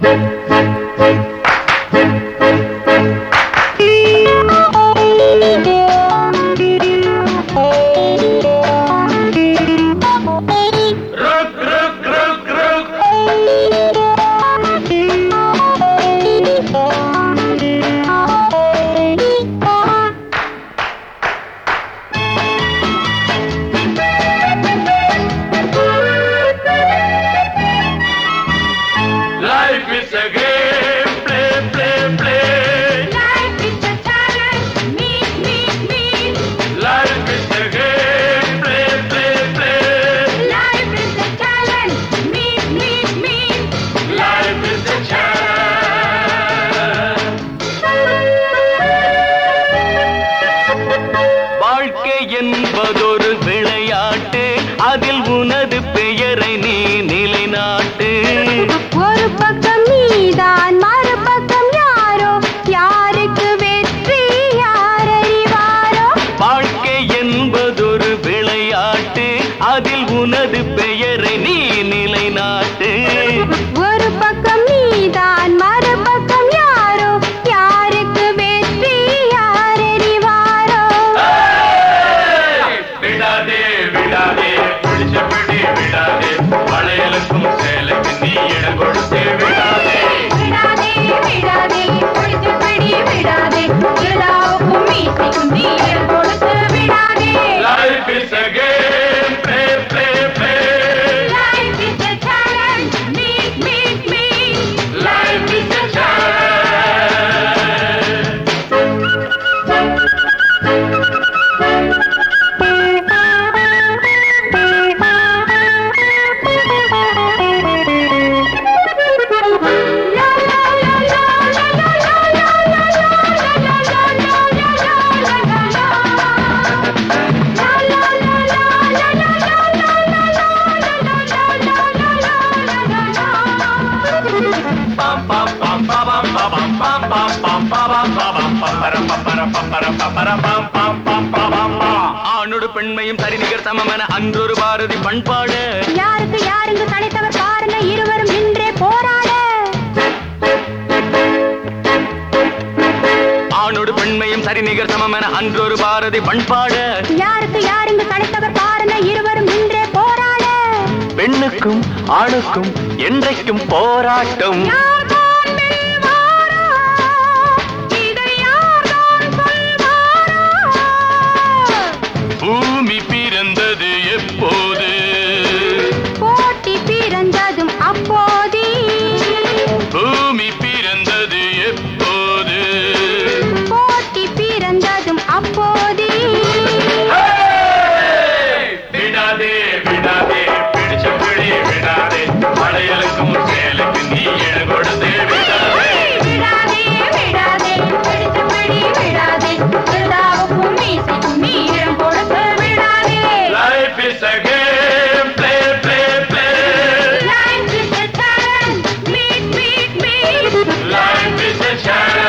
என்பதொரு விளையாட்டு, அதில் உனது பெயரை நீ நிலைநாட்டு. ஒரு பக்கம் நீதான், மறுபக்கம் யாரோ, யாருக்கு வெற்றி யார் அறிவாரோ. வாழ்க்கை என்பதொரு விளையாட்டு, அதில் உனது பெயரை நீ நிலைநாட்டு. ஒரு பக்கம் நீதான், மறுபக்கம் யாரோ, யாருக்கு வெற்றி யார் அறிவாரோ. விடாதே விடாதே பிடிச்சபடி விடாதே, வளையலுக்கும் சேலைக்கு நீ இடம் கொடுத்து விடாதே. விடாதே விடாதே பிடிச்சபடி விடாதே, எல்லாவுக்கும் மீசைக்கும் நீ இடம் கொடுத்து விடாதே. Life is a game, play play play. Life is a challenge, meet meet meet. Life is a challenge. ஆணோடு பெண்மையும் சரிநிகர் சமமென அன்றொரு பாரதி பண்பாடு. யாருக்கு யாருங்க தனித்தவர் பாருங்க, இருவரும் நின்றே போராட. ஆணோடு பெண்மையும் சரிநிகர் சமமென அன்றொரு பாரதி பண்பாடு. யாருக்கு யாருங்க தனித்தவர் பாருங்க, இருவரும் நின்றே போராட. பெண்ணுக்கும் ஆணுக்கும் என்றைக்கும் போராட்டம். யார்தான் வெல்வாரோ, இதை யார்தான் சொல்வாரோ. பூமி பிறந்தது எப்போது, போட்டி பிறந்ததும் அப்போதே. பூமி பிறந்தது எப்போது. போட்டி பிறந்ததும் அப்போதே. விடாதே விடாதே பிடிச்சபடி விடாதே, வளையலுக்கும் சேலைக்கு நீ இடம் கொடுத்து விடாதே. விடாதே விடாதே பிடிச்சபடி விடாதே, எல்லாவுக்கும் மீசைக்கும் நீ இடம் கொடுத்து விடாதே. Life is a game, play play play. Life is a challenge, meet meet meet. Life is a challenge.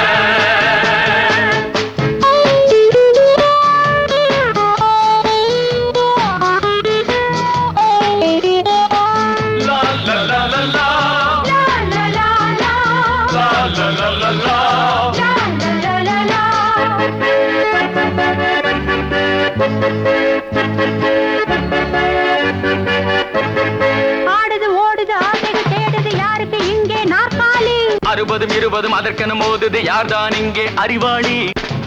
La la la la la. La la la la. La la la la la. La la la la. ஆடுது ஓடுது ஆசைகள் தேடுது, யாருக்கு இங்கே நாற்காலி. 60 20 அதற்கென மோதுது, யார்தான் இங்கே அறிவாளி.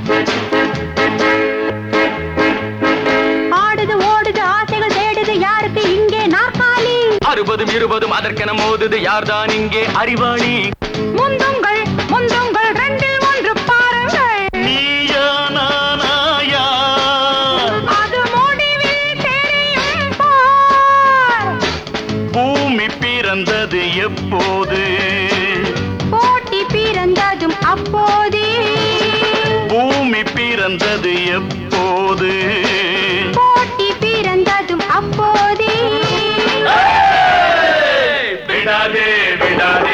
ஆடுது ஓடுது ஆசைகள் தேடுது, யாருக்கு இங்கே நாற்காலி. 60 20 அதற்கென மோதுது, யார்தான் இங்கே அறிவாளி. முந்துங்கள் முந்துங்கள் ரெண்டில் ஒன்று பாருங்கள், நீயா நானாயா, அது முடிவில் தெரியும் பார். பூமி பிறந்தது எப்போது, போட்டி பிறந்ததும் அப்போதே. பூமி பிறந்தது எப்போது. போட்டி பிறந்ததும் அப்போதே. விடாதே விடாதே